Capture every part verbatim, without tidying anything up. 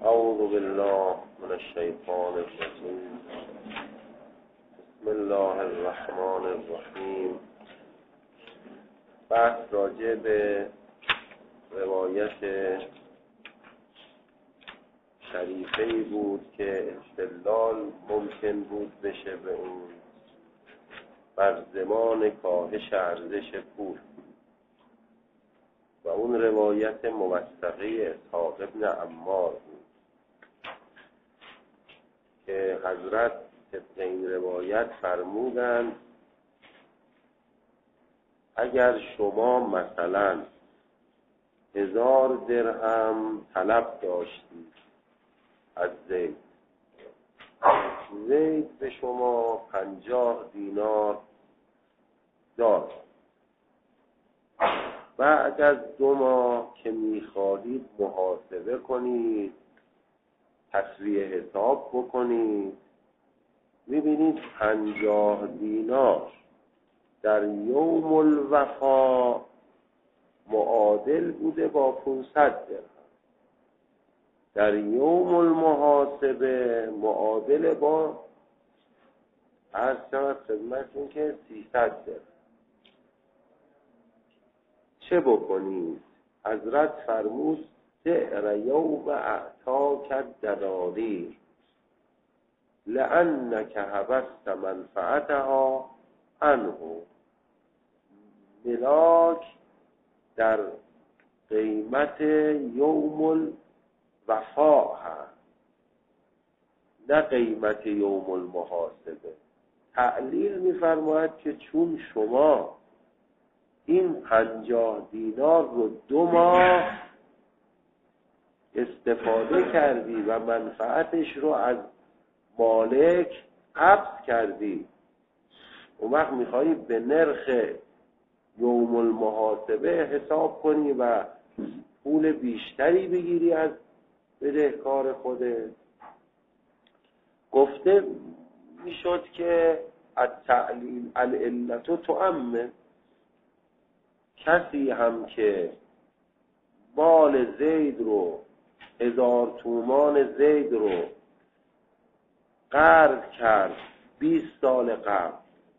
اعوذ بالله من الشیطان الرجیم. بسم الله الرحمن الرحیم. بحث راجع به روایت شریفه‌ای بود که استدلال ممکن بود بشه به اون بر زمان کاهش ارزش پول، و اون روایت موثقه اسحاق ابن عمار بود که حضرت طبق این روایت فرمودند اگر شما مثلا هزار درهم طلب داشتید از زید، زید به شما پنجاه دینار داد، بعد از دو ماه که میخواهید محاسبه کنید، تسویه حساب بکنید، میبینید پنجاه دینار در یوم الوفا معادل بوده با پانصد درهم، در یوم المحاسبه معادل با عرض شود خدمتتون که سیصد درهم. چه بکنید؟ حضرت فرمود سعر یوم اعطاک الدنانیر لأنک حبست منفعتها عنه. ملاک در قیمت یوم الوفا هست، نه قیمت یوم المحاسبه. تعلیل می‌فرماید که چون شما این پنجاه دینار رو دو ماه استفاده کردی و منفعتش رو از مالک قبض کردی، اون وقت میخوایی به نرخ یوم المحاسبه حساب کنی و پول بیشتری بگیری از بدهکار خودت. گفته میشد که التعلیل العلت تعمم. کسی هم که مال زید رو، هزار تومان زید رو قرض کرد بیست سال قبل،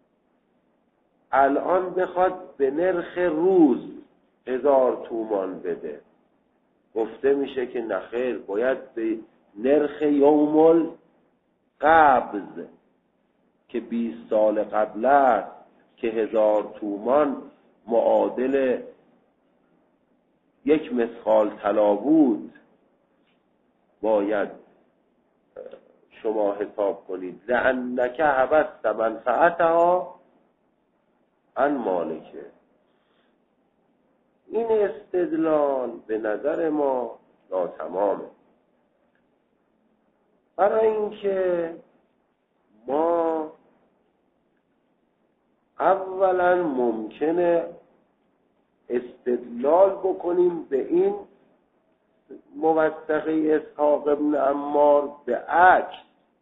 الان بخواد به نرخ روز هزار تومان بده، گفته میشه که نخیر، باید به نرخ یوم القبض که بیست سال قبل است که هزار تومان معادل یک مثقال طلا بود، باید شما حساب کنید لأنک حبست منفعتها عن مالکه. این استدلال به نظر ما ناتمامه، برای اینکه ما اولا ممکنه استدلال بکنیم به این موثقه اسحاق ابن عمار به عکس،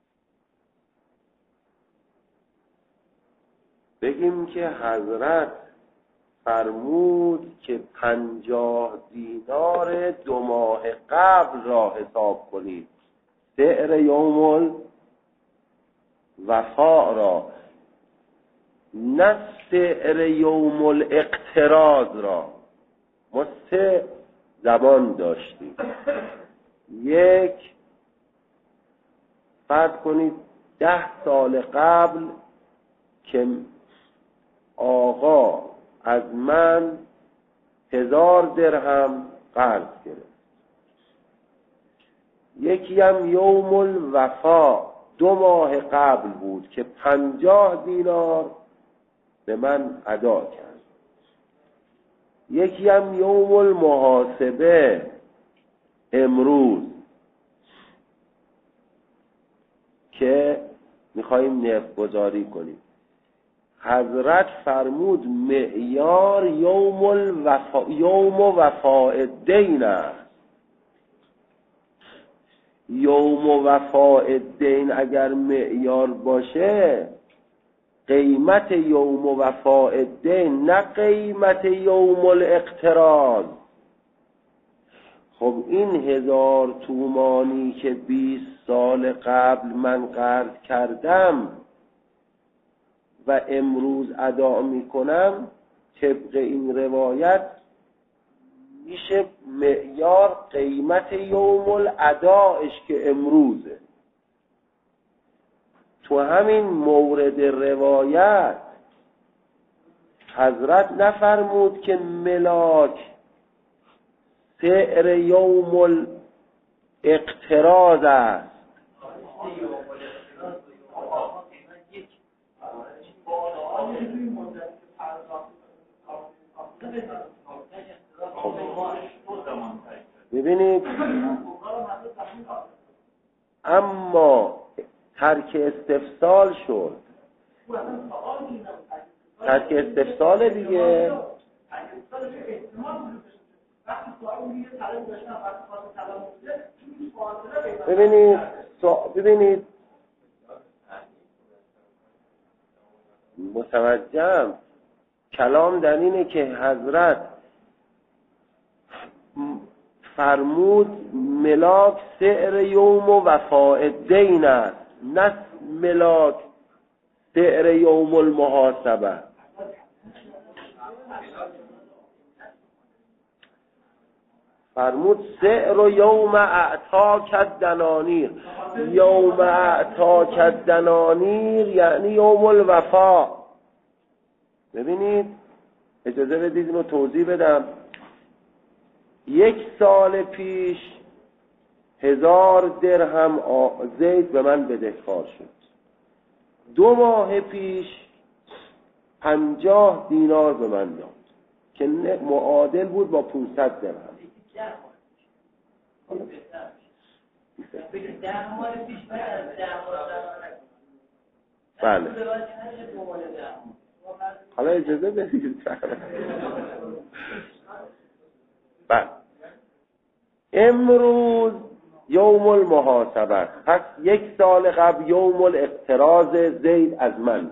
بگیم که حضرت فرمود که پنجاه دینار دو ماه قبل را حساب کنید، سعر یوم الوفا را، نه سعر یوم الاقتراض را. ما سه زبان داشتیم. یک، فرض کنید ده سال قبل که آقا از من هزار درهم قرض گرفت، یکی هم یوم الوفا دو ماه قبل بود که پنجاه دینار به من ادا کرد، یکی هم یوم المحاسبه امروز که میخواییم نفت گذاری کنیم. حضرت فرمود معیار یوم الوفا یوم وفاء الدین است. یوم وفاء الدین اگر معیار باشه، قیمت یوم وفاء الدین نه قیمت یوم الاقتراض. خب این هزار تومانی که بیست سال قبل من قرض کردم و امروز ادا میکنم، طبق این روایت میشه معیار قیمت یوم الاداش که امروزه. تو همین مورد روایت حضرت نفرمود که ملاک سعر یوم الاقتراض است. ببینید اما ترک استفسال شد، ترک استفسال دیگه. ببینید ببینید متوجهم کلام در اینه که حضرت فرمود ملاک سعر یوم و وفاء دین است، نه ملاک سعر یوم المحاسبه. فرمود سعر یوم اعطاک الدنانیر. یوم اعطاک الدنانیر یعنی یوم الوفا. ببینید اجازه بدید اینو توضیح بدم. یک سال پیش هزار درهم زید به من بدهکار شد. دو ماه پیش پنجاه دینار به من داد که معادل بود با پانصد درهم. بله حالا اجازه بدید. بله امروز یوم المحاسبه، پس یک سال قبل یوم الاقتراض زید از من،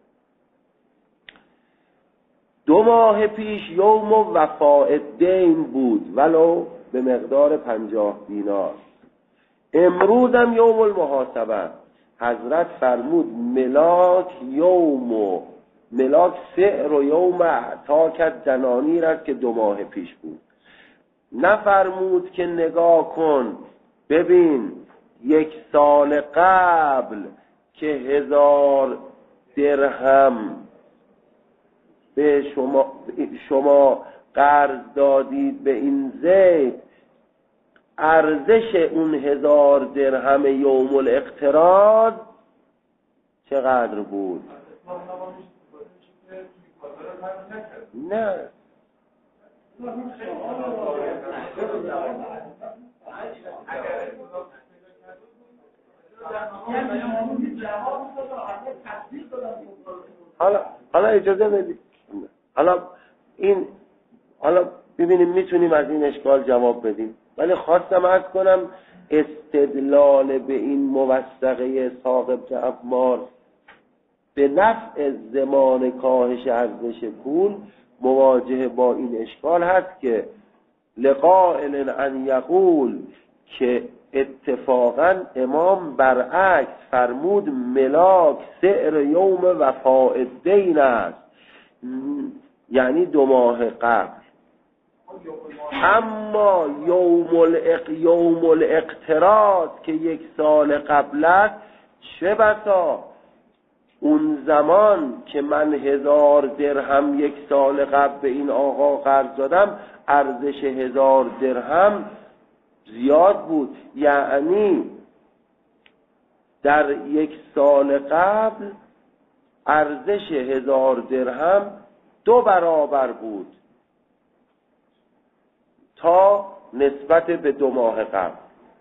دو ماه پیش یوم وفاء دین بود ولو به مقدار پنجاه دینار، امروز هم یوم المحاسبه. حضرت فرمود ملاک یوم ملاک سعر و یوم اعطاک الدنانیر است که دو ماه پیش بود. نفرمود که نگاه کن ببین یک سال قبل که هزار درهم به شما شما قرض دادید به این زید، ارزش اون هزار درهم یوم الاقتراض چقدر بود؟ نه حالا حالا اجازه بدید. حالا این حالا ببینیم میتونیم از این اشکال جواب بدیم، ولی خواستم عرض کنم استدلال به این موثقه ساق ابن عمار به نفع زمان کاهش ارزش پول مواجه با این اشکال هست که لقائل ان یقول که اتفاقا امام برعکس فرمود ملاک سعر یوم وفاء دین است، یعنی دو ماه قبل. اما یوم الاق یوم الاقتراض که یک سال قبل است، چه بسا اون زمان که من هزار درهم یک سال قبل به این آقا قرض دادم، ارزش هزار درهم زیاد بود، یعنی در یک سال قبل ارزش هزار درهم دو برابر بود تا نسبت به دو ماه قبل.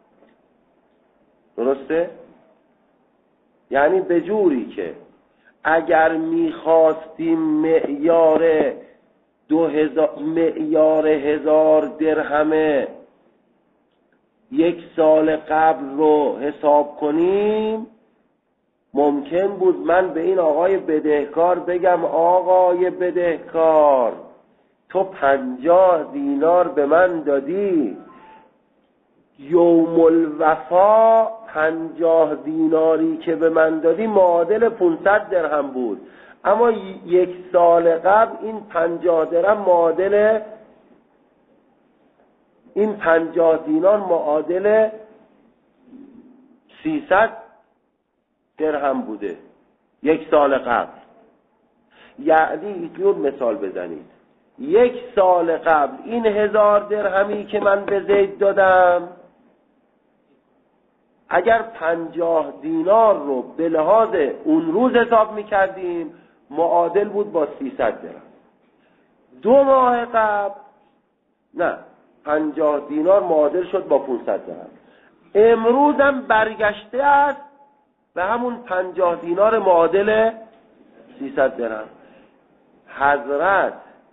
درسته؟ یعنی به جوری که اگر میخواستیم معیار دو هزار معیار هزار درهم یک سال قبل رو حساب کنیم، ممکن بود من به این آقای بدهکار بگم آقای بدهکار تو پنجاه دینار به من دادی، یوم الوفا پنجاه دیناری که به من دادی معادل پانصد درهم بود، اما یک سال قبل این پنجاه درهم معادل این پنجاه دینار معادل سیصد درهم بوده یک سال قبل. یعنی اینجور مثال بزنید، یک سال قبل این هزار درهمی که من به زید دادم اگر پنجاه دینار رو به لحاظ اون روز حساب میکردیم معادل بود با سیصد درهم. دو ماه قبل نه، پنجاه دینار معادل شد با پانصد درهم. امروز هم برگشته است و همون پنجاه دینار معادل سیصد درهم. حضرت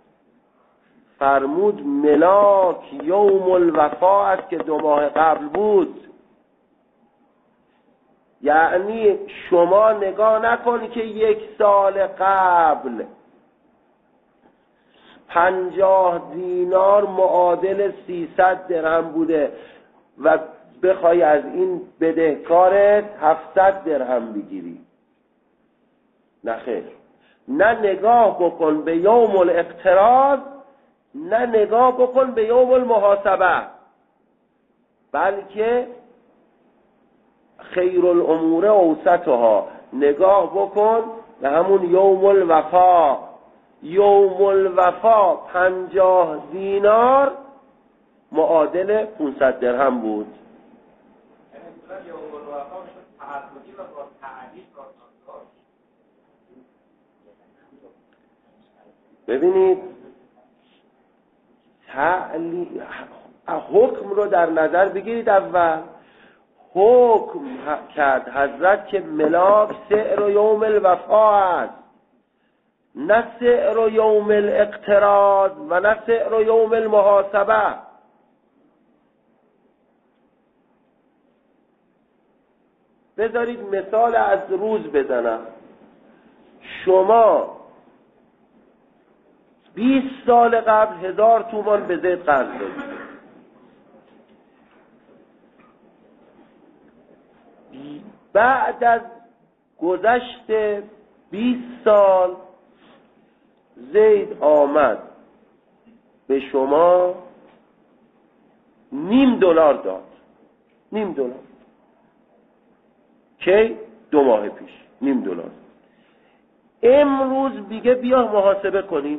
فرمود ملاک یوم الوفا است که دو ماه قبل بود. یعنی شما نگاه نکنی که یک سال قبل پنجاه دینار معادل سیصد درهم بوده و بخوای از این بدهکارت هفتصد درهم بگیری. نه خیر، نه نگاه بکن به یوم الاقتراض، نه نگاه بکن به یوم المحاسبه، بلکه خیر الامور اوسطها، نگاه بکن به همون یوم الوفا. یوم الوفا پنجاه دینار معادل پانصد درهم بود. ببینید تعلی... حکم رو در نظر بگیرید. اول حکم کرد حضرت که ملاک سعر و یوم الوفا است، نه سعر و یوم الاقتراض و نه سعر و یوم المحاسبه. بذارید مثال از روز بزنم. شما بیست سال قبل هزار تومان به زید قرض دادید، بعد از گذشت بیست سال زید آمد به شما نیم دلار داد. نیم دلار کی؟ دو ماه پیش نیم دلار. امروز دیگه بیا محاسبه کنیم.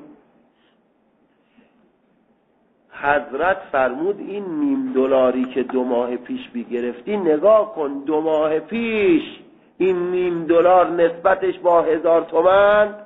حضرت فرمود این نیم دلاری که دو ماه پیش بگرفتی، نگاه کن دو ماه پیش این نیم دلار نسبتش با هزار تومن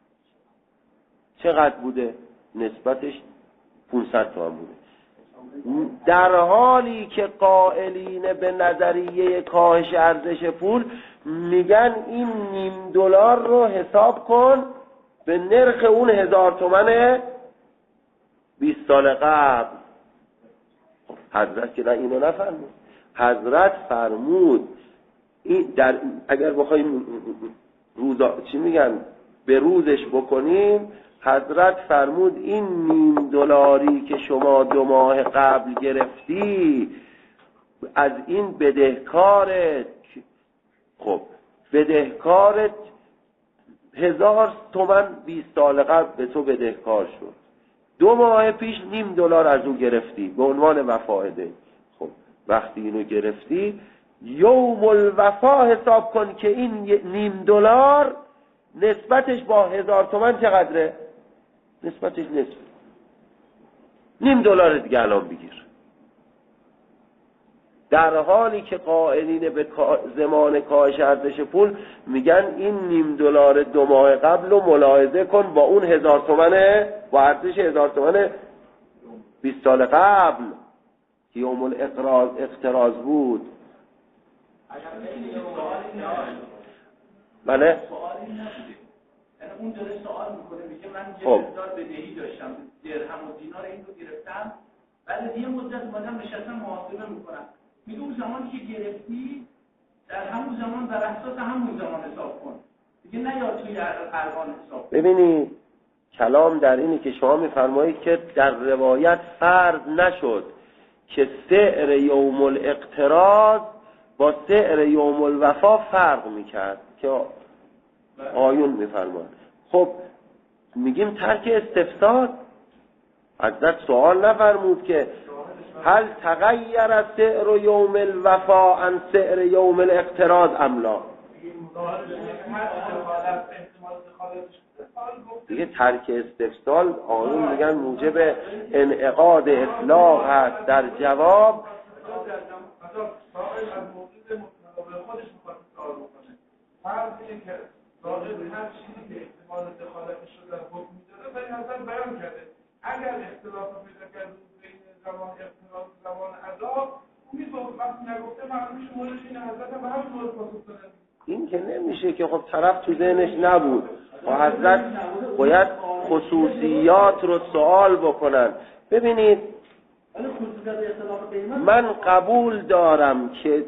چقدر بوده؟ نسبتش پانصد تومن بوده. در حالی که قائلین به نظریه کاهش ارزش پول میگن این نیم دلار رو حساب کن به نرخ اون هزار تومن بیست سال قبل. حضرت که نه اینو نفرمود. حضرت فرمود این در اگر بخوایم روزا چی میگن به روزش بکنیم، حضرت فرمود این نیم دلاری که شما دو ماه قبل گرفتی از این بدهکارت، خب بدهکارت هزار تومن بیست سال قبل به تو بدهکار شد، دو ماه پیش نیم دلار از او گرفتی به عنوان وفایده. خب وقتی اینو گرفتی یوم الوفا حساب کن که این نیم دلار نسبتش با هزار تومن چقدره؟ نسبتش نصف. نیم دلار دیگه الان بگیر. در حالی که قائلین به زمان کاهش ارزش پول میگن این نیم دلار دو ماه قبل رو ملاحظه کن با اون هزار تومنه، با ارزش هزار تومنه بیست سال قبل که یوم الاقراض اقتراض بود. بله؟ اون داره سوال میکنه، میگه من یه خب. مقدار بدهی داشتم، درهم و دینار این رو گرفتم، بعد یه مدت اومدم نشستم محاسبه میکنم، میگه اون زمانی که گرفتی در همون زمان بر اساس همون زمان حساب کن، دیگه نه یا توی الان حساب کن. ببینید کلام در اینی که شما میفرمایید که در روایت فرض نشد که سعر یوم الاقتراض با سعر یوم الوفا فرق میکرد که آیون میفرمان. خب میگیم ترک استفسار. حضرت سوال نفرمود که هل تغییر سعر یوم الوفا عن سعر یوم الاقتراض ام لا؟ دیگه ترک استفسال آیون میگن موجب انعقاد اطلاق هست در جواب. راجع به هر چیزی که احتمال دخالتش رو در حکم می‌داره ولی حسن بیان کرده اگر اختلاف پیدا کرد بین زمان اختلاف زمان عذاب اون میگه وقتی نگفته معلومه مورد این حضرت به همین مورد پاسخ دادن. این که نمیشه که خب طرف تو ذهنش نبود و حضرت باید خصوصیات رو سوال بکنن. ببینید من قبول دارم که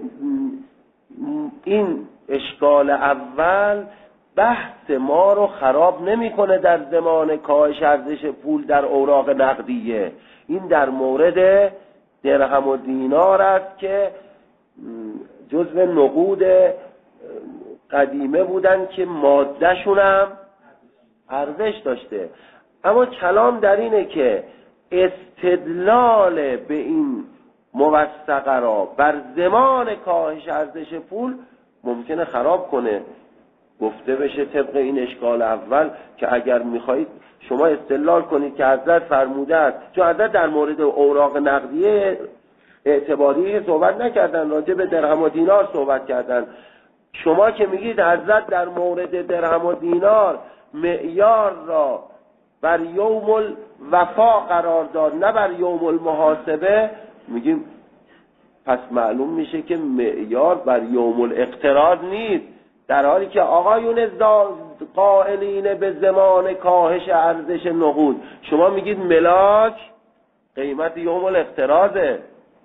این اشکال اول بحث ما رو خراب نمیکنه در زمان کاهش ارزش پول در اوراق نقدیه. این در مورد درهم و دینار است که جزو نقود قدیمه بودن که ماده‌شون هم ارزش داشته. اما کلام در اینه که استدلال به این موثقه را بر زمان کاهش ارزش پول ممکنه خراب کنه. گفته بشه طبق این اشکال اول که اگر میخواهید شما استدلال کنید که حضرت فرموده است، چون حضرت در مورد اوراق نقدیه اعتباریه صحبت نکردن، راجع به درهم و دینار صحبت کردن. شما که میگید حضرت در مورد درهم و دینار معیار را بر یوم الوفا قرار داد نه بر یوم المحاسبه، میگیم پس معلوم میشه که معیار بر یوم الاقتراض نیست، در حالی که آقایون قائلین به زمان کاهش ارزش نقود شما میگید ملاک قیمت یوم الاقتراضه.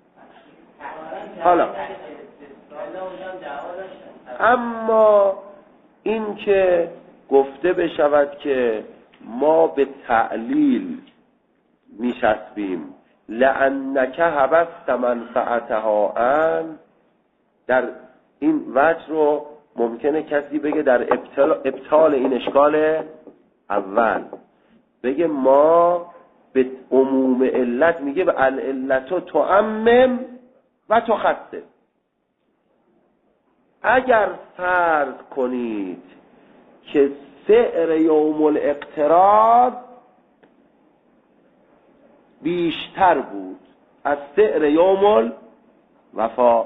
حالا اما این که گفته بشود که ما به تعلیل میشسبیم لأنک حبست منفعتها ان، در این وجه رو ممکنه کسی بگه در ابطال, ابطال این اشکال اول بگه ما به عموم علت میگه به العلت تعمم و تخصص. اگر فرض کنید که سعر یوم الاقتراض بیشتر بود از سعر یوم الوفا،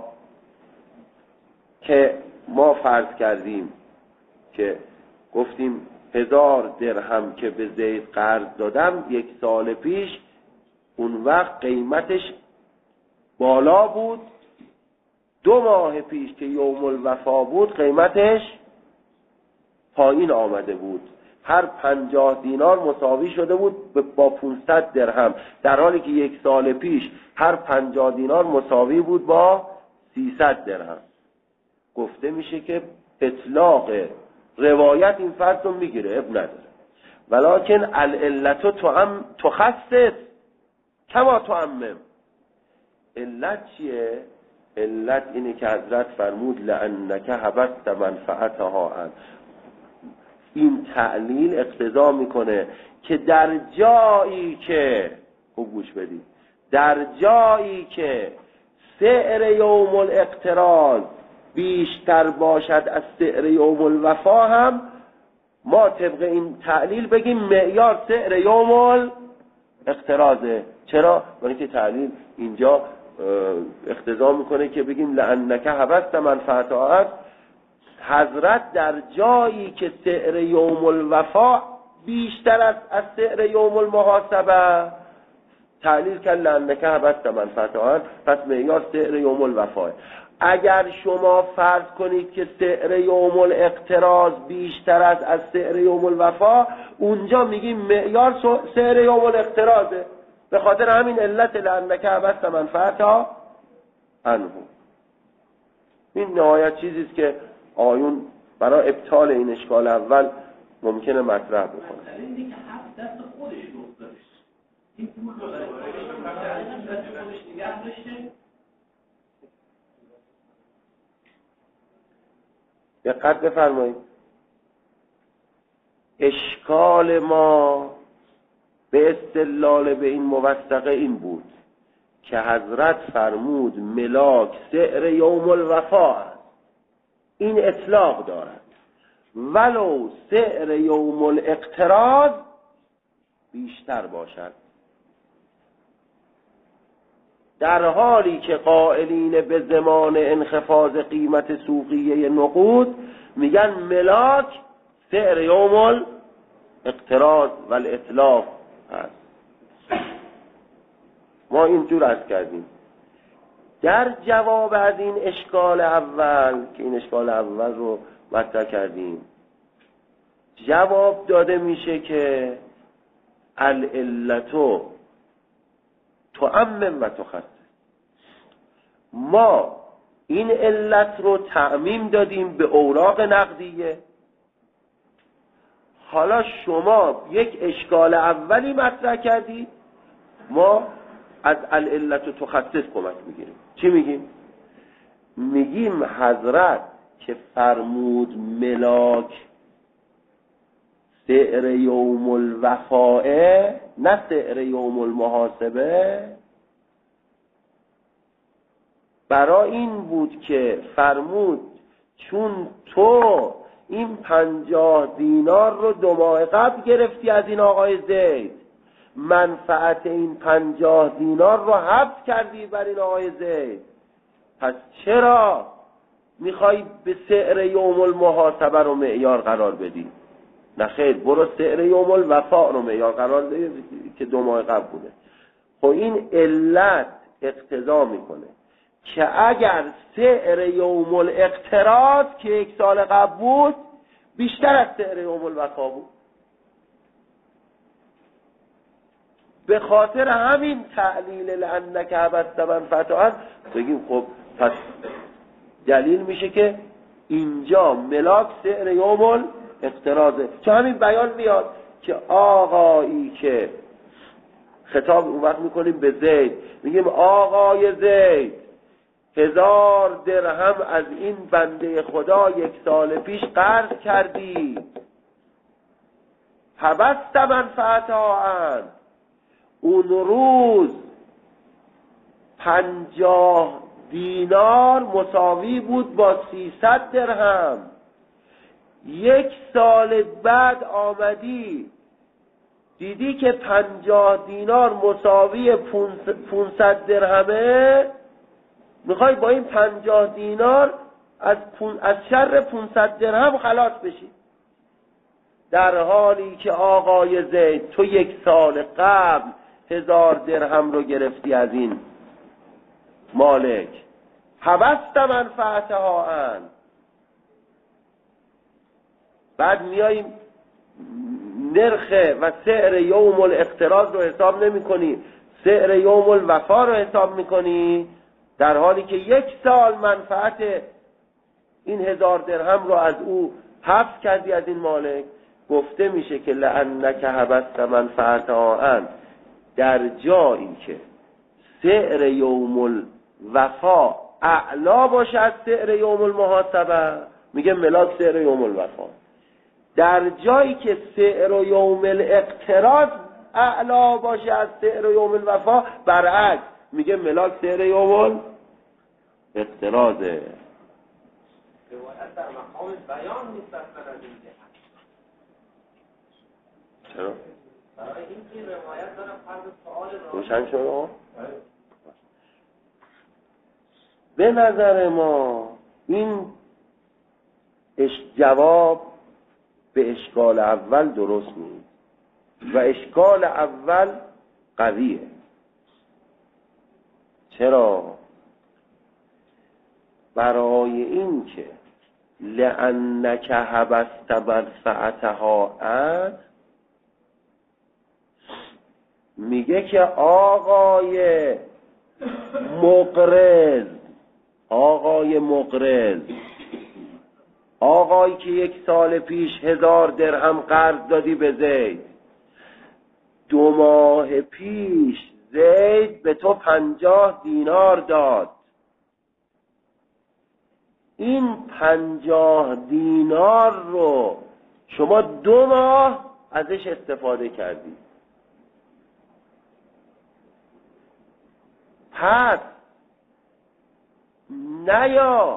که ما فرض کردیم که گفتیم هزار درهم که به زید قرض دادم یک سال پیش اون وقت قیمتش بالا بود، دو ماه پیش که یوم الوفا بود قیمتش پایین آمده بود، هر پنجاه دینار مساوی شده بود با پانصد درهم، در حالی که یک سال پیش هر پنجاه دینار مساوی بود با سیصد درهم. گفته میشه که اطلاق روایت این فرض رو میگیره، اب نداره، ولکن العلت تعم تخصص کما تعمم. علت چیه؟ علت اینه که حضرت فرمود لأنک حبست منفعتها ان. این تعلیل اقتضا میکنه که در جایی که خوب گوش بدید، در جایی که سعر یوم الاقتراض بیشتر باشد از سعر یوم الوفا هم ما طبق این تعلیل بگیم معیار سعر یوم الاقتراضه. چرا؟ برای که تعلیل اینجا اقتضا میکنه که بگیم لأنک حبست منفعتها است. حضرت در جایی که سعر یوم الوفا بیشتر است از سعر یوم المحاسبه تعلیل کرد لأنک حبست منفعتها است، پس معیار سعر یوم الوفا. اگر شما فرض کنید که سعر یوم الاقتراض بیشتر است از سعر یوم الوفا، اونجا میگیم معیار سعر یوم الاقتراضه، به خاطر همین علت لأنک حبست منفعتها عنه. این نهایت چیزی است که آیون برای ابطال این اشکال اول ممکنه مطرح بکنه. این دیگه هفت دست خودش رو داشت، این پول رو داشت خودش نگه داشته دقت بفرمایید. اشکال ما به استدلال به این موثقه این بود که حضرت فرمود ملاک سعر یوم الوفا است، این اطلاق دارد، ولو سعر یوم الاقتراض بیشتر باشد، در حالی که قائلین به زمان انخفاض قیمت سوقیه نقود میگن ملاک سعر یوم الاقتراض و الاطلاق هست. ما اینجور عرض کردیم. در جواب از این اشکال اول که این اشکال اول رو مطرح کردیم، جواب داده میشه که العلتو تعمم و تخصص. ما این علت رو تعمیم دادیم به اوراق نقدیه. حالا شما یک اشکال اولی مطرح کردی، ما از العلت و تخصص کمک میگیریم. چی میگیم؟ میگیم حضرت که فرمود ملاک سعر یوم الوفائه نه سعر یوم المحاسبه، برای این بود که فرمود چون تو این پنجاه دینار رو دو ماه قبل گرفتی از این آقای زید، منفعت این پنجاه دینار رو حبس کردی بر این آقای زید، پس چرا میخوای به سعر یوم المحاسبه رو معیار قرار بدی؟ نه خیر، برو سعر یوم الوفا رو معیار قرار بده که دو ماه قبل بوده. خب این علت اقتضا میکنه که اگر سعر یوم الاقتراض که یک سال قبل بود بیشتر از سعر یوم الوفا بود، به خاطر همین تعلیل لانک عبست منفعت بگیم خب پس دلیل میشه که اینجا ملاک سعر یوم الاقتراضه. چون همین بیان میاد که آقایی که خطاب اون وقت میکنیم به زید، میگیم آقای زید هزار درهم از این بنده خدا یک سال پیش قرض کردی، حبست منفعتها عن، اون روز پنجاه دینار مساوی بود با سیصد درهم، یک سال بعد آمدی دیدی که پنجاه دینار مساوی پونصد درهمه، میخوای با این پنجاه دینار از, پون... از شر پونصد درهم خلاص بشی، در حالی که آقای زید تو یک سال قبل هزار درهم رو گرفتی از این مالک، حبست منفعتها عن. بعد میاییم نرخ و سعر یوم الاقتراض رو حساب نمی کنی، سعر یوم الوفا رو حساب میکنی، در حالی که یک سال منفعت این هزار درهم رو از او حبس کردی از این مالک. گفته میشه که لانک حبست منفعتها عن، در جایی که سعر یوم الوفا اعلا باشه از سعر یوم المحاسبه میگه ملاک سعر یوم الوفا، در جایی که سعر یوم الاقتراض اعلا باشه از سعر یوم الوفا برعکس میگه ملاک سعر یوم الاقتراضه. روایت در مقام بیان نیست از این جهت. چرا؟ برای این که روایت دارم فرض سوال روشن شد. به نظر ما این جواب به اشکال اول درست نیست و اشکال اول قویه. چرا؟ برای این که لأنک حبست منفعتها عن، میگه که آقای مقرض آقای مقرض آقایی که یک سال پیش هزار درهم قرض دادی به زید، دو ماه پیش زید به تو پنجاه دینار داد، این پنجاه دینار رو شما دو ماه ازش استفاده کردی، پس نیا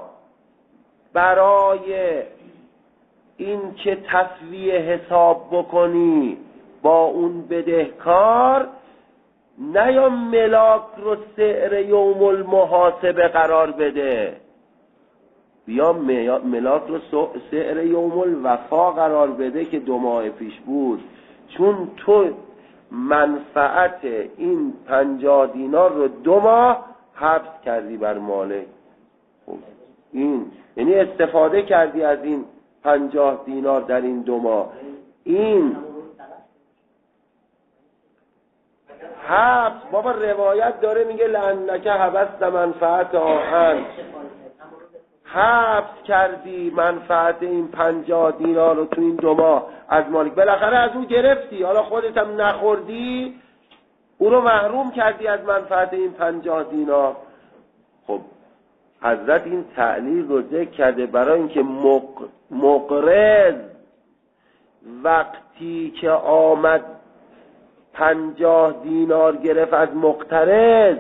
برای این که تسویه حساب بکنی با اون بدهکار، نیا ملاک رو سعر یوم المحاسبه قرار بده، بیا ملاک رو سعر یوم الوفا قرار بده که دو ماه پیش بود، چون تو منفعت این پنجاه دینار رو دو ماه حبس کردی بر مالک. این یعنی استفاده کردی از این پنجاه دینار در این دو ماه. این حبس بابا روایت داره میگه لعنک حبست منفعت آهن، حبس کردی منفعت این پنجاه دینار رو تو این دو ماه از مالک، بالاخره از اون گرفتی، حالا خودت هم نخوردی، او رو محروم کردی از منفعت این پنجاه دینار. خب حضرت این تعلیل رو ذکر کرده برای اینکه مق... مقرض وقتی که آمد پنجاه دینار گرفت از مقترض،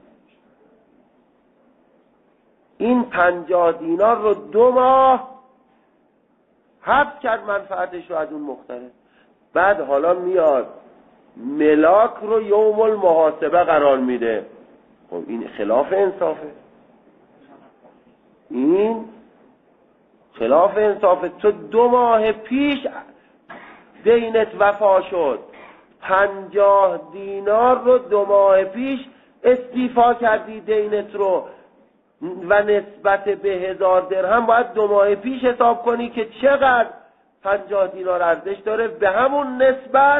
این پنجاه دینار رو دو ماه حبس کرد منفعتش رو از اون مقترض، بعد حالا میاد ملاک رو یوم المحاسبه قرار میده. خب این خلاف انصافه، این خلاف انصافه. تو دو ماه پیش دینت وفا شد، پنجاه دینار رو دو ماه پیش استیفا کردی دینت رو، و نسبت به هزار درهم باید دو ماه پیش حساب کنی که چقدر پنجاه دینار ارزش داره، به همون نسبت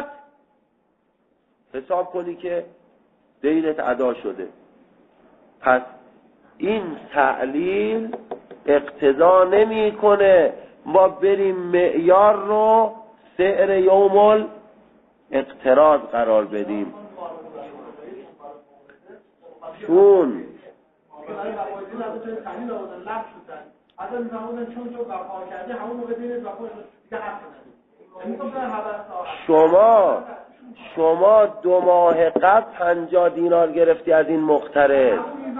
حساب کنی که دینت ادا شده. پس این تعلیل اقتضا نمی کنه ما بریم معیار رو سعر یوم الاقتراض قرار بدیم، چون شما شما دو ماه قبل پنجاه دینار گرفتی از این مقترض،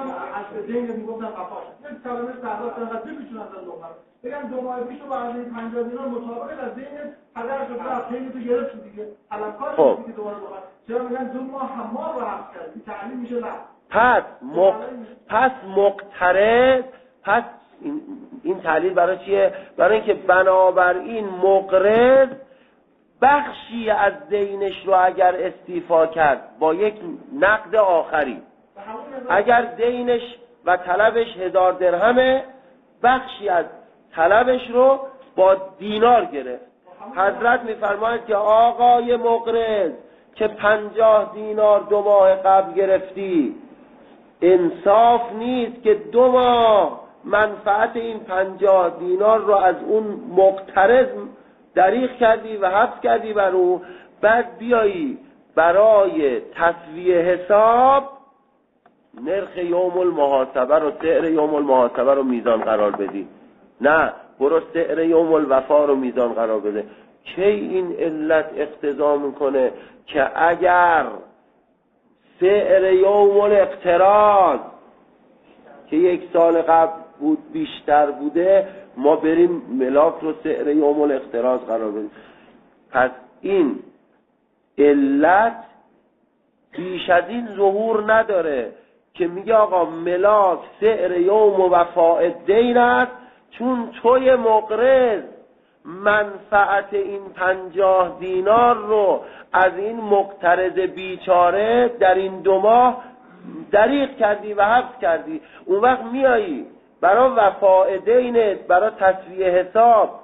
بگم دو ماه پیش رو بعد این پنجاه دینار مطابق از دین پدرش رو رفت خیلی تو گرفت دیگه طلبکار خب دیگه دوباره بخواد، چرا میگن دو ماه هم ما رو حبس کرد، این تعلیم میشه نه. پس مق... پس مقترض، پس این, این تعلیل برای چیه؟ برای اینکه بنابراین مقرض بخشی از دینش رو اگر استیفا کرد با یک نقد آخری، اگر دینش و طلبش هزار درهمه، بخشی از طلبش رو با دینار گرفت. حضرت میفرماید که آقای مقرض که پنجاه دینار دو ماه قبل گرفتی، انصاف نیست که دو ماه منفعت این پنجاه دینار رو از اون مقترض دریغ کردی و حبس کردی بر او، بعد بیایی برای تسویه حساب نرخ یوم المحاسبه رو سعر یوم المحاسبه رو میزان قرار بدی. نه، برو سعر یوم الوفا رو میزان قرار بده. کی این علت اقتضا میکنه که اگر سعر یوم الاقتراض که یک سال قبل بود بیشتر بوده، ما بریم ملاک رو سعر یوم الاقتراض قرار بدیم؟ پس این علت بیش از این ظهور نداره که میگه آقا ملاک سعر یوم وفاء دین است، چون توی مقرض منفعت این پنجاه دینار رو از این مقترض بیچاره در این دو ماه دریغ کردی و حبس کردی. اون وقت میایی برای وفاء دینت، برای تسویه حساب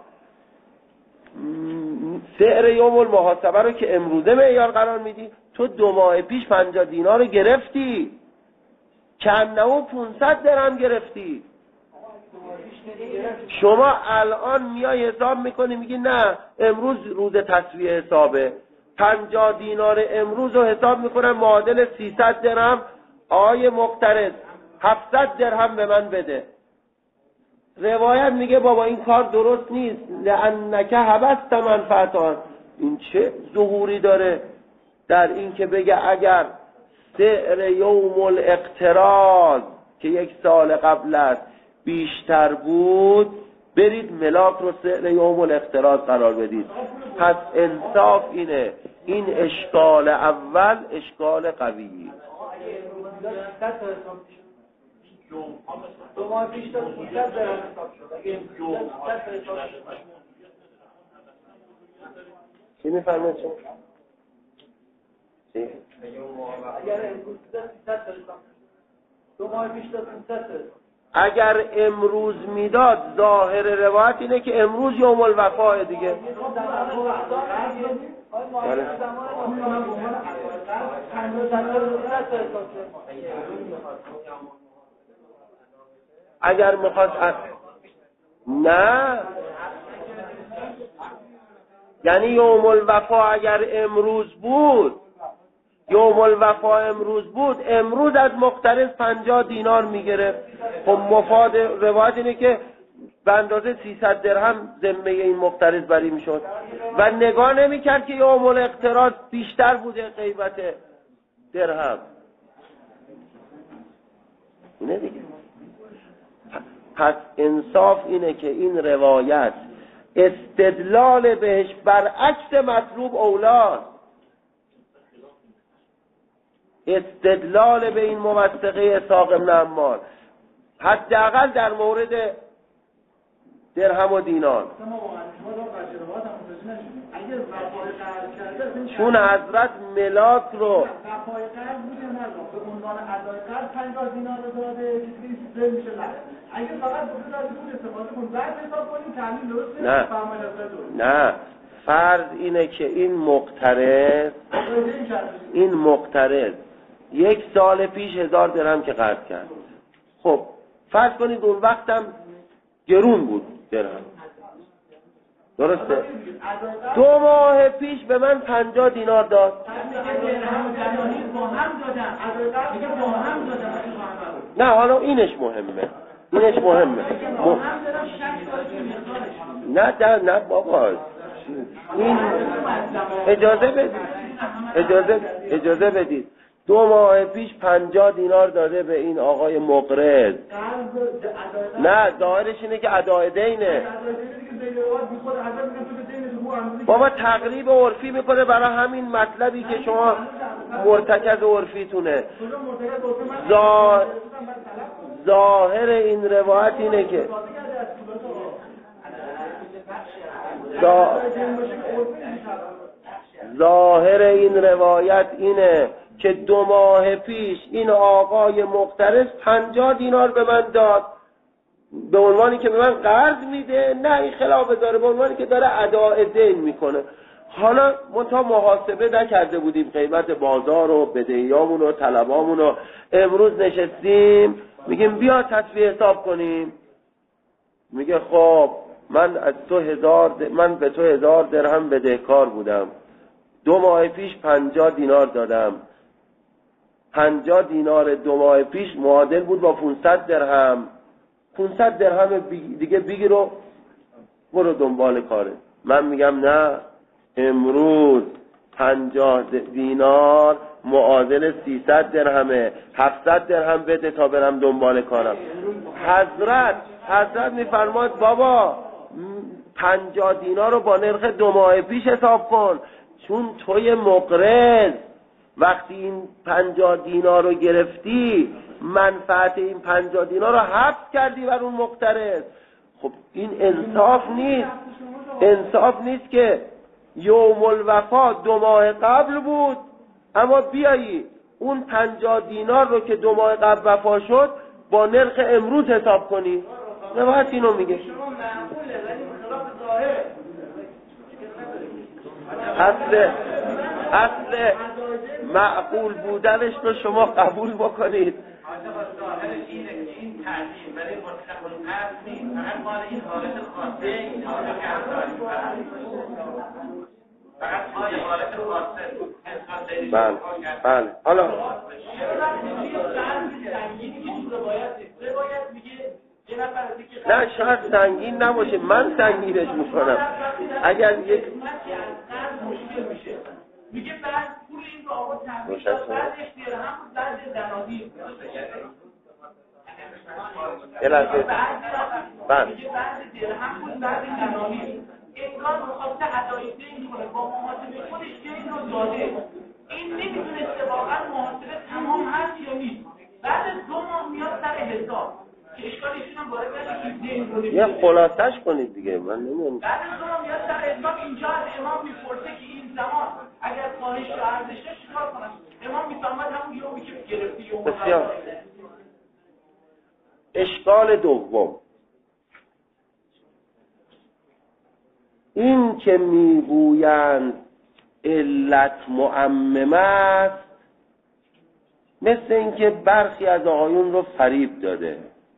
سعر یوم المحاسبه رو که امروزه معیار قرار میدی، تو دو ماه پیش پنجاه دینار رو گرفتی، کنه پونصد درهم گرفتی، شما الان میای حساب میکنی میگی نه امروز روز تسویه حسابه، پنجاه دینار امروز رو حساب میکنم معادل سیصد درهم، آقای مقترض هفتصد درهم به من بده. روایت میگه بابا این کار درست نیست، لأنک حبست منفعتان. این چه ظهوری داره در این که بگه اگر سعر یوم الاقتراض که یک سال قبل است بیشتر بود، برید ملاک رو سعر یوم الاقتراض قرار بدید. پس انصاف اینه، این اشکال اول اشکال قویی. دو ماه پیش تا سیصد درهم حساب شد. اگه چی میفرمه چون؟ چی؟ اگر امروز سیصد درهم دو ماه پیش تا سیصد درهم. اگر امروز میداد ظاهر روایت اینه که امروز یوم الوفا دیگه. اگر میخواست از... نه یعنی یوم الوفا اگر امروز بود، یوم الوفا امروز بود، امروز از مقترض پنجاه دینار میگرفت. خب مفاد روایت اینه که به اندازه سیصد درهم ذمه این مقترض بری میشد و نگاه نمیکرد که یوم الاقتراض بیشتر بوده قیمت درهم. اینه دیگه. پس انصاف اینه که این روایت استدلال بهش برعکس مطلوب اولاست. استدلال به این موثقه اسحاق بن عمار حداقل در مورد درهم و دینار، چون حضرت ملاک رو نه نه فرض اینه که این مقترض این مقترض یک سال پیش هزار درهم که قرض کرد، خب فرض کنید اون وقتم گرون بود درهم، درسته؟ دو ماه پیش به من پنجاه دینار داد. نه حالا اینش مهمه، اینش مهمه م... نه نه نه بابا این اجازه بدید اجازه اجازه بدید دو ماه پیش پنجاه دینار داده به این آقای مقرض. نه ظاهرش اینه که ادای دینه. بابا تقریب عرفی میکنه برای همین مطلبی که شما مرتکز عرفیتونه. ظاهر ظاهر این روایت اینه که ظاهر این روایت اینه که دو ماه پیش این آقای مقترض پنجاه دینار به من داد به عنوانی که به من قرض میده، نه این خلاف داره، به عنوانی که داره اداء دین میکنه. حالا ما تا محاسبه نکرده بودیم قیمت بازار و بدهیامون و طلبامون و امروز نشستیم میگیم بیا تصفیه حساب کنیم. میگه خب من از تو هزار من به تو هزار درهم بدهکار بودم، دو ماه پیش پنجاه دینار دادم، پنجاه دینار دو ماه پیش معادل بود با پانصد درهم، پانصد درهم دیگه بگیر و برو دنبال کاره. من میگم نه، امروز پنجاه دینار معادل سیصد درهمه، هفتصد درهم بده تا برم دنبال کارم. حضرت حضرت میفرماد بابا پنجاه دینار رو با نرخ دو ماه پیش حساب کن، چون توی مقرض وقتی این پنجاه دینار رو گرفتی منفعت این پنجاه دینار رو حبس کردی بر اون مقترض. خب این انصاف نیست. انصاف نیست که یوم الوفا دو ماه قبل بود اما بیایی اون پنجاه دینار رو که دو ماه قبل وفا شد با نرخ امروز حساب کنی. روایت اینو میگه. اصل اصل معقول بودنش رو شما قبول بکنید. این تعلیم برای مطلق القرض نیست، فقط مال این حالت خاصه این حالت فقط مال حالت خاصه. بله بله. حالا روایت میگه یه نفر از اینکه نه شاید سنگین نباشه، من سنگینش میکنم. اگر یک مشکل میشه میگه بعد پول این رو آقا تحمیل داد بعدش درهم بود بعد دنانیر یه لحظه بعد میگه بعد درهم بود بعد دنانیر انگار میخواسته ادای دین کنه با محاسبه خودش دین رو داده. این نمیدونسته واقعا محاسبه تمام هست یا نیست. بعد از دو ماه میاد سر حساب که اشکالشون هم وارد نشه که دین رو یه خلاصش کنید دیگه. من نمیدونم بعد از دو ماه میاد سر حساب. اینجا از امام میپرسه که این زمان اگر خواهش رو ارزشه چیکار کنم؟ امام میفهمد همون یومی که گرفتی یوم بسیار. اشکال دوم این که میگویند علت معمم است، مثل اینکه برخی از آقایون رو فریب داده.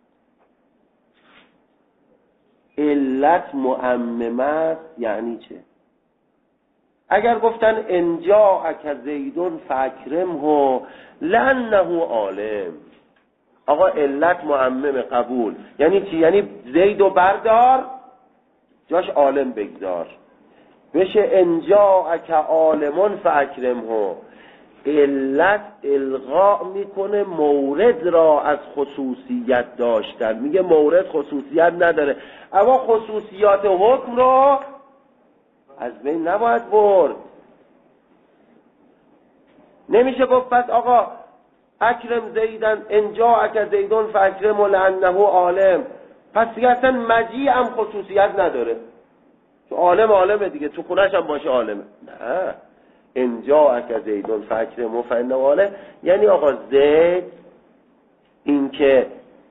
علت معمم است یعنی چه؟ اگر گفتن انجا اک زیدون فاکرمه لانه عالم، آقا علت معمم قبول یعنی چی؟ یعنی زیدو بردار جاش عالم بگذار، بشه انجا اک عالمون فاکرمه. علت الغاء میکنه مورد را از خصوصیت داشتن، میگه مورد خصوصیت نداره، اما خصوصیات حکم رو از بین نباید برد. نمیشه گفت پس آقا اکرم زیدن انجا اک زیدون فاکرم لانه عالم، پس دیگه اصلا مجیع هم خصوصیت نداره، تو عالم عالمه دیگه، تو خونش هم باشه عالمه. نه، انجا اک زیدون فاکرم فانه عالم یعنی آقا زید این که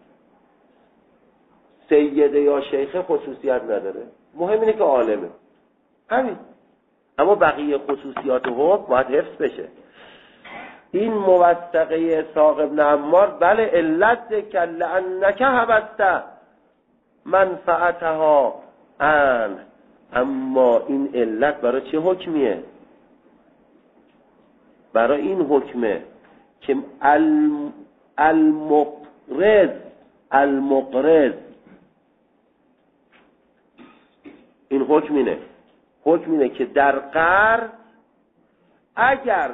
سیده یا شیخه خصوصیت نداره، مهم اینه که عالمه، همین. اما بقیه خصوصیات حکم باید حفظ بشه. این موثقه اسحاق ابن عمار بله علت که لانک حبست منفعتها ان، اما این علت برای چه حکمیه؟ برای این حکمه که المقرض المقرض این حکم اینه حکم اینه که در قرض اگر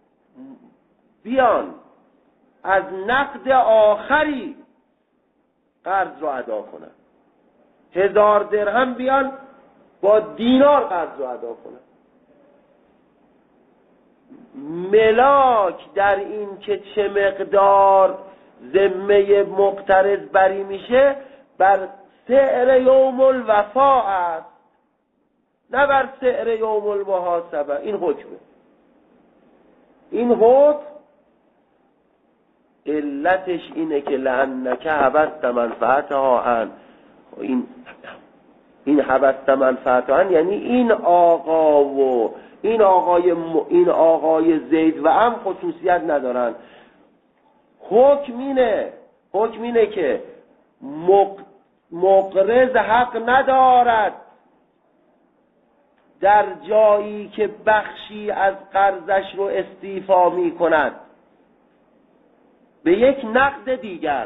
بیان از نقد آخری قرض رو ادا کنن، هزار درهم بیان با دینار قرض رو ادا کنن، ملاک در این که چه مقدار ذمه مقترض بری میشه بر سعر یوم الوفا است، نه بر سعر یوم المحاسبه. این حکمه. این حکم علتش اینه که لانک حبست منفعتها ان، این این حبست منفعتها ان یعنی این آقا و این آقای م... این آقای زید و هم خصوصیت ندارن. حکم اینه حکم اینه که مق... مقرض حق ندارد در جایی که بخشی از قرضش رو استیفا می کند به یک نقد دیگر،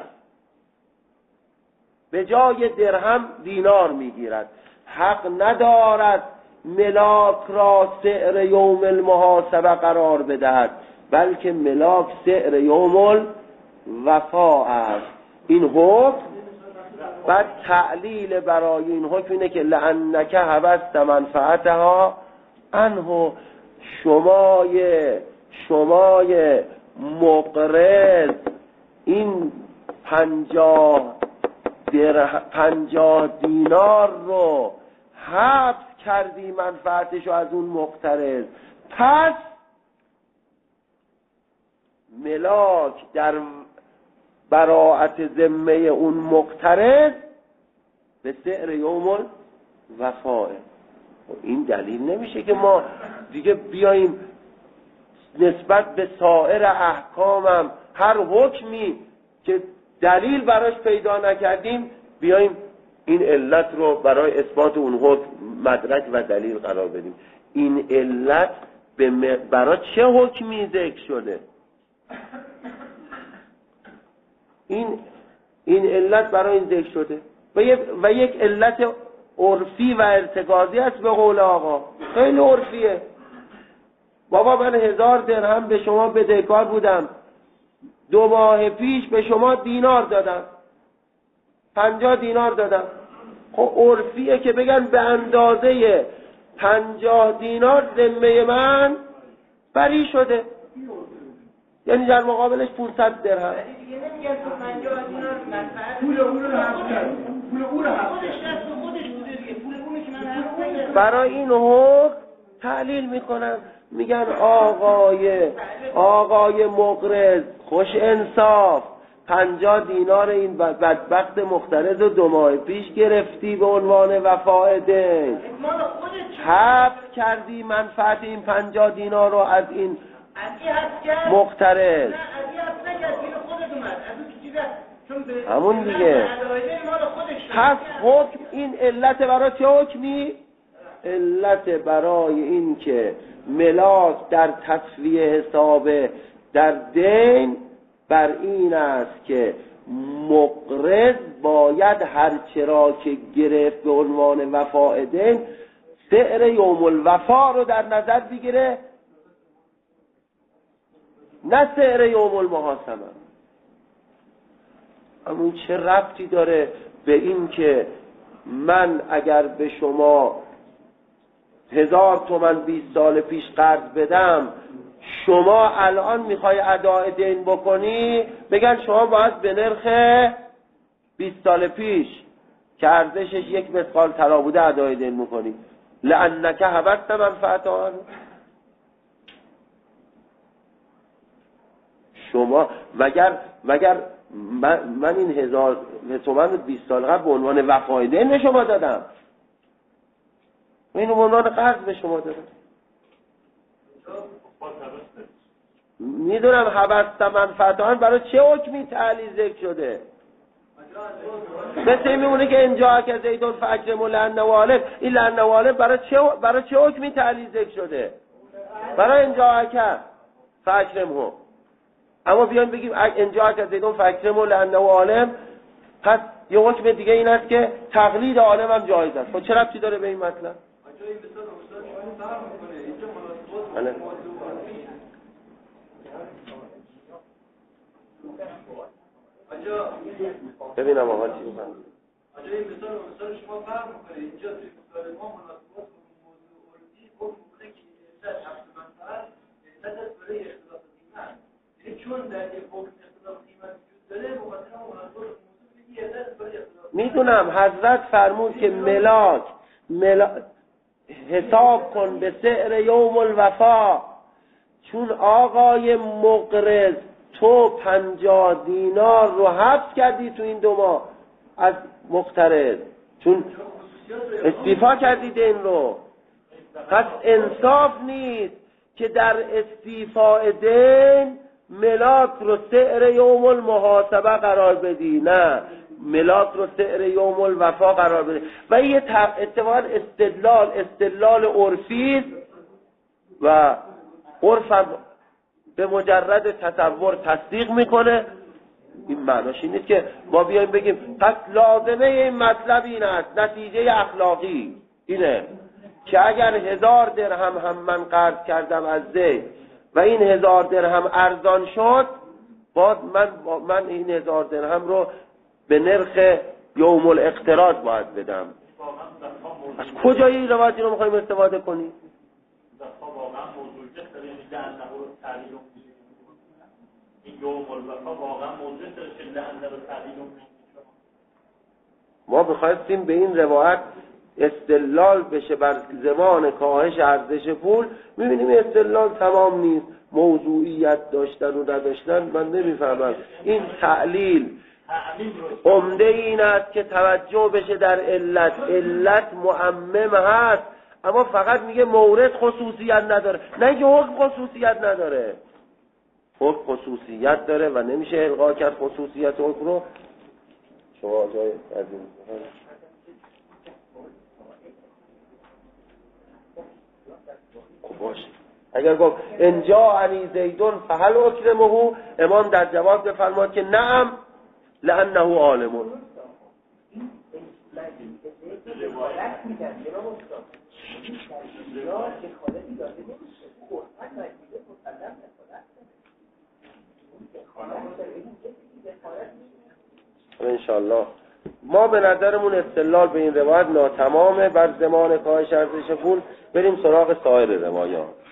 به جای درهم دینار می گیرد، حق ندارد ملاک را سعر یوم المحاسبه قرار بدهد، بلکه ملاک سعر یوم الوفا است. این حکم بعد تعلیل برای این حکم اینه که لانک حبست منفعتها انه، شمای شمای مقرض این پنجاه در پنجاه دینار رو حبس کردی منفعتشو از اون مقترض، پس ملاک در براءت ذمه اون مقترض به سعر یوم الوفا. این دلیل نمیشه که ما دیگه بیاییم نسبت به سایر احکامم هر حکمی که دلیل براش پیدا نکردیم بیاییم این علت رو برای اثبات اون حکم مدرک و دلیل قرار بدیم. این علت برای چه حکمی ذکر شده؟ این این علت برای این ذکر شده و یک, و یک علت عرفی و ارتکازی است به قول آقا. خیلی عرفیه. بابا من هزار درهم به شما بدهکار بودم، دو ماه پیش به شما دینار دادم، پنجاه دینار دادم. خب عرفیه که بگن به اندازه پنجاه دینار ذمه من بری شده، یعنی در مقابلش پانصد درهم. دیگه نمیگن تو پنجاه دینار منفعت پول اون رو حذف کرد، پول اون رو حذف کرد، خودش بوده دیگه، پول اون که من حذف کردم. برای این حکم تعلیل میکنن، میگن آقای آقای مقرض خوش انصاف، پنجاه دینار این بدبخت مخترض رو دو ماه پیش گرفتی به عنوان وفای دین، حبس کردی منفعت این پنجاه دینار رو از این مخترض. همون دیگه. پس حکم این علت برای چه حکمی؟ علت برای این که ملاک در تصفیه حساب در دین بر این است که مقرض باید هر چرا که گرفت به عنوان وفای دین سعر یوم الوفا رو در نظر بگیره، نه سعر یوم المحاسبه. اما چه ربطی داره به این که من اگر به شما هزار تومن بیست سال پیش قرض بدم، شما الان میخوای اداء دین بکنی، بگن شما باید به نرخ بیست سال پیش که ارزشش یک مثقال طلا بوده اداء دین بکنی، لانک حبست منفعت آن. شما مگر مگر من, من این هزار تومن بیست سال قبل به عنوان وفای دین به شما دادم، اینو به عنوان قرض به شما دادم. میدونم حبست منفعت آن برای چه حکمی تعلیل ذکر شده. مثل میمونه که اینجا که زیدون فاکرم لأنه والد، این لأنه والد برای چه برای چه حکمی تعلیل ذکر شده؟ برای اینجا که فاکرم هم. اما بیان بگیم اینجا که زیدون فاکرم لأنه والد، پس یه حکم دیگه این است که تقلید عالم هم جایز است. خب چه ربطی داره به این مطلب؟ ببینم آقا چی می‌خوام. آجا این مثال مثال شما فرق می‌کنه. اینجا توی مثال ما مناسبات موضوع عرفی حکم می‌کنه که علت هفت منفعت علت برای اختلاف قیمت. یعنی چون در یک حکم اختلاف قیمت وجود داره، بخاطر اون مناسبات موضوع میگه علت برای اختلاف. میدونم حضرت فرمود که ملاک ملا... حساب کن به سعر یوم الوفا، چون آقای مقرض تو پنجاه دینار رو حبس کردی تو این دو ماه از مقترض، چون استیفا کردی دین رو، پس انصاف نیست که در استیفاء دین ملاک رو سعر یوم المحاسبه قرار بدی، نه ملاک رو سعر یوم الوفا قرار بدی. و یه اتفاقا استدلال استدلال عرفی و عرف به مجرد تصور تصدیق میکنه. این معناش این نیست که ما بیایم بگیم پس لازمه این مطلب این است، نتیجه اخلاقی اینه که اگر هزار درهم هم من قرض کردم از زید و این هزار درهم ارزان شد، باید من من این هزار درهم رو به نرخ یوم الاقتراض باید بدم. از کجا این روایتی رو میخوایم استفاده کنیم؟ ما بخواستیم به این روایت استدلال بشه بر زمان کاهش ارزش پول، میبینیم استدلال تمام نیست، موضوعیت داشتن و نداشتن من نمیفهمم. این تعلیل عمده این است که توجه بشه در علت. علت معمم هست، اما فقط میگه مورد خصوصیت نداره، نه اینکه حکم خصوصیت نداره. حکم خصوصیت داره و نمیشه الغا کرد خصوصیت حکم رو. شما جای از این باشه. اگر گفت انجا علی زیدون فهل اکرمه، امام در جواب بفرماد که نعم لانه عالمون. دخالت میدن جناب استاد این تجزیه دخالتی داده نمیشه قرآن مجیده مسلم دخالت داره انشالله. ما به نظرمون استدلال به این روایت ناتمامه بر ضمان کاهش ارزش پول. بریم سراغ سایر روایات.